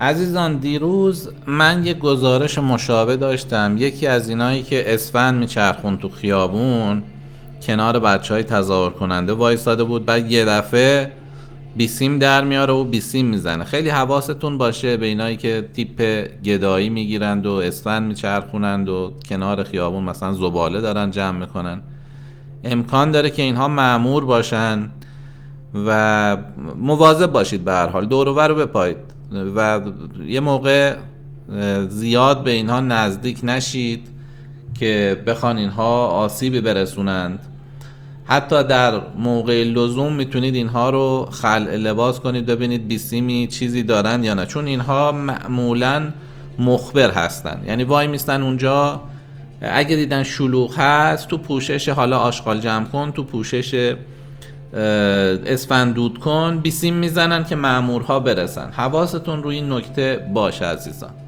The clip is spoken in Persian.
عزیزان دیروز من یه گزارش مشابه داشتم. یکی از اینایی که اسفند میچرخون تو خیابون کنار بچه های تظاهر کننده وایساده بود، بعد یه دفعه بیسیم در میاره و بیسیم میزنه. خیلی حواستون باشه به اینایی که تیپ گدایی میگیرند و اسفند میچرخونند و کنار خیابون مثلا زباله دارن جمع میکنن. امکان داره که اینها مأمور باشن و مواظب باشید. به هر حال دور و بر رو بپایید و یه موقع زیاد به اینها نزدیک نشید که بخوان اینها آسیبی برسونند. حتی در موقع لزوم میتونید اینها رو خلع لباس کنید، ببینید بیسیمی چیزی دارن یا نه، چون اینها معمولا مخبر هستن. یعنی وای میستن اونجا، اگه دیدن شلوغ هست تو پوشش حالا آشغال جمع کن، تو پوشش اسفند دود کن، بیسیم میزنن که مامورها برسن. حواستون روی این نکته باشه عزیزان.